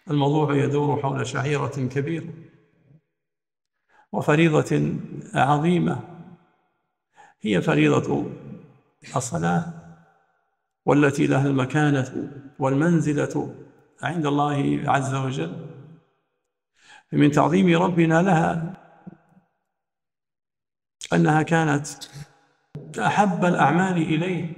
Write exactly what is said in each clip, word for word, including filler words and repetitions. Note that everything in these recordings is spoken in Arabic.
الموضوع يدور حول شعيرة كبيرة وفريضة عظيمة، هي فريضة الصلاة، والتي لها المكانة والمنزلة عند الله عز وجل. من تعظيم ربنا لها أنها كانت أحب الأعمال إليه.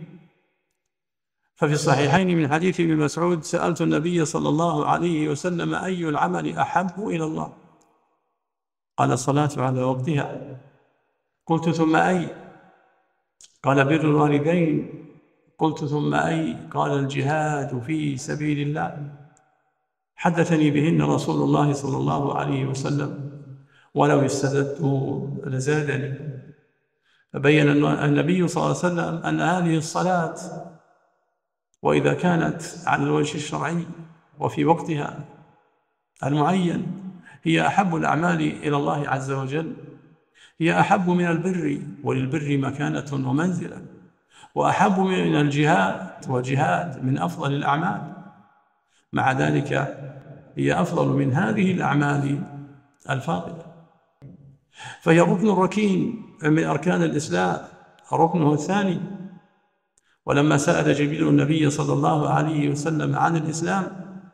ففي الصحيحين من حديث ابن مسعود: سألت النبي صلى الله عليه وسلم: أي العمل أحب إلى الله؟ قال: الصلاة على وقتها. قلت: ثم أي؟ قال: بر الوالدين. قلت: ثم أي؟ قال: الجهاد في سبيل الله. حدثني بهن رسول الله صلى الله عليه وسلم، ولو استزدت لزادني. فبين النبي صلى الله عليه وسلم أن هذه الصلاة، وإذا كانت على الوجه الشرعي وفي وقتها المعين، هي أحب الأعمال إلى الله عز وجل، هي أحب من البر، وللبر مكانة ومنزلة، وأحب من الجهاد، والجهاد من أفضل الأعمال. مع ذلك هي أفضل من هذه الأعمال الفاضلة، فهي ركن ركين من أركان الإسلام، ركنه الثاني. ولما سأل جبريل النبي صلى الله عليه وسلم عن الإسلام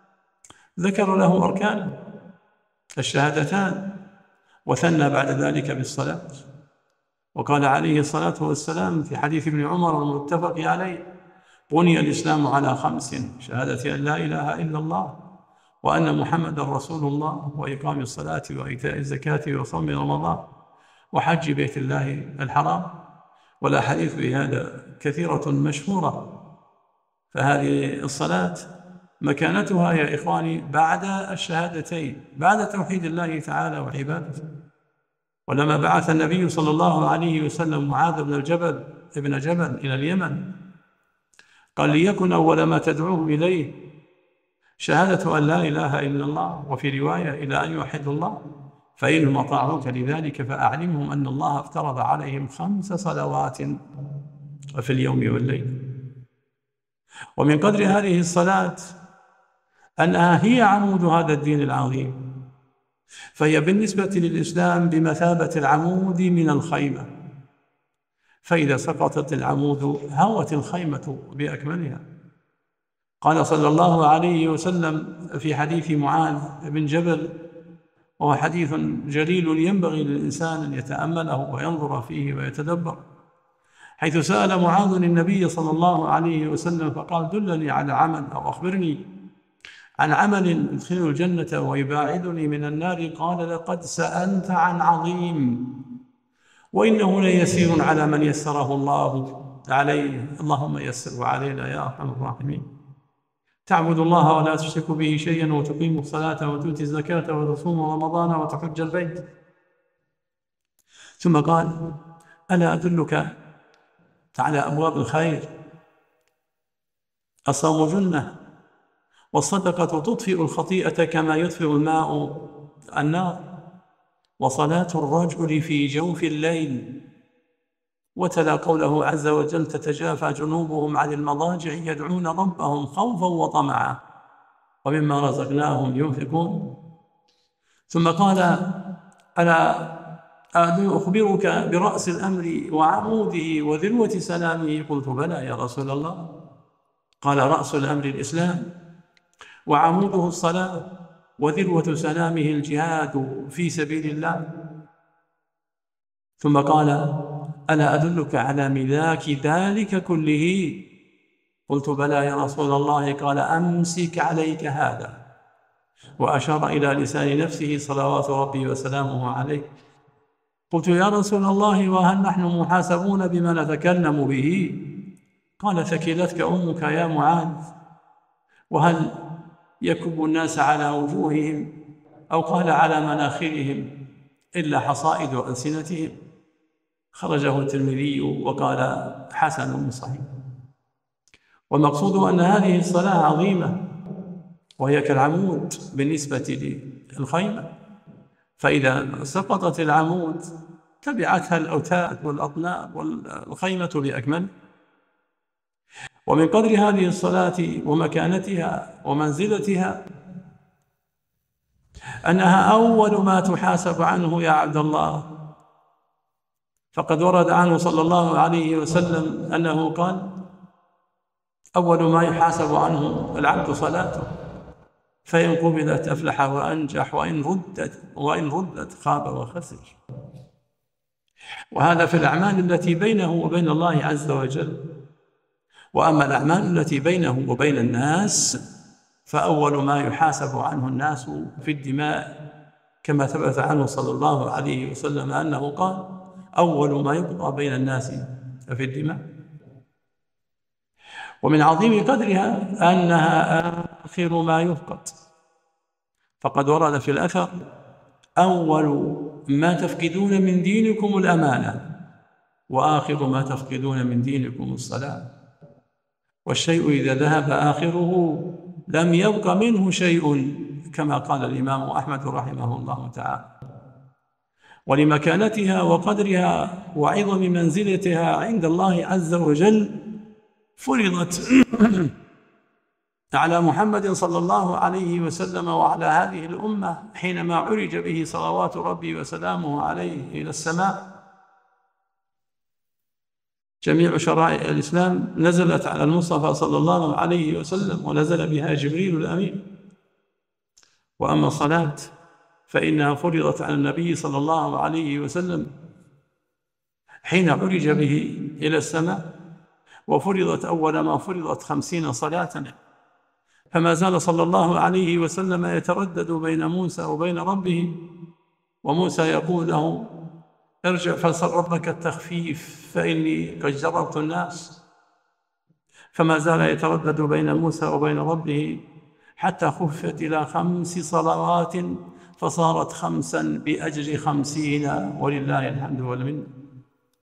ذكر له أركان الشهادتان، وثنى بعد ذلك بالصلاة. وقال عليه الصلاة والسلام في حديث ابن عمر المتفق عليه: بني الإسلام على خمس: شهادة أن لا إله إلا الله، وأن محمد رسول الله، وإقام الصلاة، وإيتاء الزكاة، وصوم رمضان، وحج بيت الله الحرام. والأحاديث بهذا كثيرة مشهورة. فهذه الصلاة مكانتها يا إخواني بعد الشهادتين، بعد توحيد الله تعالى وعبادته. ولما بعث النبي صلى الله عليه وسلم معاذ بن الجبل ابن جبل إلى اليمن، قال: ليكن أول ما تدعوهم إليه شهادة أن لا إله إلا الله، وفي رواية إلى أن يوحدوا الله، فإنهم أطاعوك لذلك فأعلمهم أن الله افترض عليهم خمس صلوات في اليوم والليل. ومن قدر هذه الصلاة أنها هي عمود هذا الدين العظيم، فهي بالنسبة للإسلام بمثابة العمود من الخيمة، فإذا سقطت العمود هوت الخيمة بأكملها. قال صلى الله عليه وسلم في حديث معاذ بن جبل، وهو حديث جليل ينبغي للإنسان أن يتأمله وينظر فيه ويتدبر، حيث سأل معاذ النبي صلى الله عليه وسلم فقال: دلني على عمل، أو أخبرني عن عمل يدخل الجنة ويباعدني من النار. قال: لقد سألت عن عظيم، وإنه ليسير على من يسره الله عليه. اللهم يسره علينا يا أرحم الراحمين. تعبد الله ولا تشرك به شيئا، وتقيم الصلاة، وتؤتي الزكاة، وتصوم رمضان، وتحج البيت. ثم قال: ألا أدلك على أبواب الخير؟ الصوم جنة، والصدقة تطفئ الخطيئة كما يطفئ الماء النار، وصلاة الرجل في جوف الليل. وتلا قوله عز وجل: تتجافى جنوبهم عن المضاجع يدعون ربهم خوفا وطمعا ومما رزقناهم ينفقون. ثم قال: ألا أخبرك برأس الأمر وعموده وذروة سلامه؟ قلت: بلى يا رسول الله. قال: رأس الأمر الإسلام، وعموده الصلاة، وذروة سلامه الجهاد في سبيل الله. ثم قال: ألا أدلك على ملاك ذلك كله؟ قلت: بلى يا رسول الله. قال: أمسك عليك هذا، وأشار إلى لسان نفسه صلوات ربي وسلامه عليه. قلت: يا رسول الله، وهل نحن محاسبون بما نتكلم به؟ قال: ثكلتك أمك يا معاذ، وهل يكب الناس على وجوههم، أو قال على مناخرهم، إلا حصائد ألسنتهم. خرجه الترمذي وقال: حسن صحيح. والمقصود أن هذه الصلاة عظيمة، وهي كالعمود بالنسبة للخيمة، فإذا سقطت العمود تبعتها الأوتاد والأطناب والخيمة بأكمل. ومن قدر هذه الصلاة ومكانتها ومنزلتها أنها أول ما تحاسب عنه يا عبد الله. فقد ورد عنه صلى الله عليه وسلم أنه قال: أول ما يحاسب عنه العبد صلاته، فإن قبلت أفلح وأنجح، وإن ردت وإن ردت خاب وخسر. وهذا في الأعمال التي بينه وبين الله عز وجل. وأما الأعمال التي بينه وبين الناس فأول ما يحاسب عنه الناس في الدماء، كما ثبت عنه صلى الله عليه وسلم أنه قال: أول ما يقضى بين الناس في الدماء. ومن عظيم قدرها أنها آخر ما يفقد، فقد ورد في الأثر: أول ما تفقدون من دينكم الأمانة، وآخر ما تفقدون من دينكم الصلاة. والشيء إذا ذهب آخره لم يبق منه شيء، كما قال الإمام أحمد رحمه الله تعالى. ولمكانتها وقدرها وعظم منزلتها عند الله عز وجل فرضت على محمد صلى الله عليه وسلم وعلى هذه الأمة حينما عرج به صلوات ربي وسلامه عليه إلى السماء. جميع شرائع الإسلام نزلت على المصطفى صلى الله عليه وسلم، ونزل بها جبريل الأمين. وأما الصلاة فإنها فرضت على النبي صلى الله عليه وسلم حين عرج به إلى السماء، وفرضت أول ما فرضت خمسين صلاة. فما زال صلى الله عليه وسلم يتردد بين موسى وبين ربه، وموسى يقول له: ارجع فاسأل ربك التخفيف فإني قد جربت الناس. فما زال يتردد بين موسى وبين ربه حتى خفت إلى خمس صلوات، فصارت خمسا بأجر خمسين، ولله الحمد والمنة.